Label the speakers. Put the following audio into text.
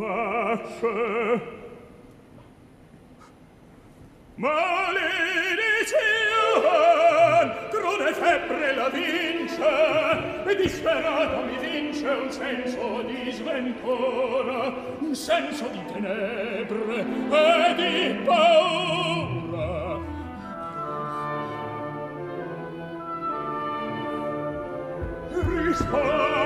Speaker 1: tace. Maledizione, crude febbre la vince, e disperata mi vince un senso di sventura, un senso di tenebre e di paura. Rispondi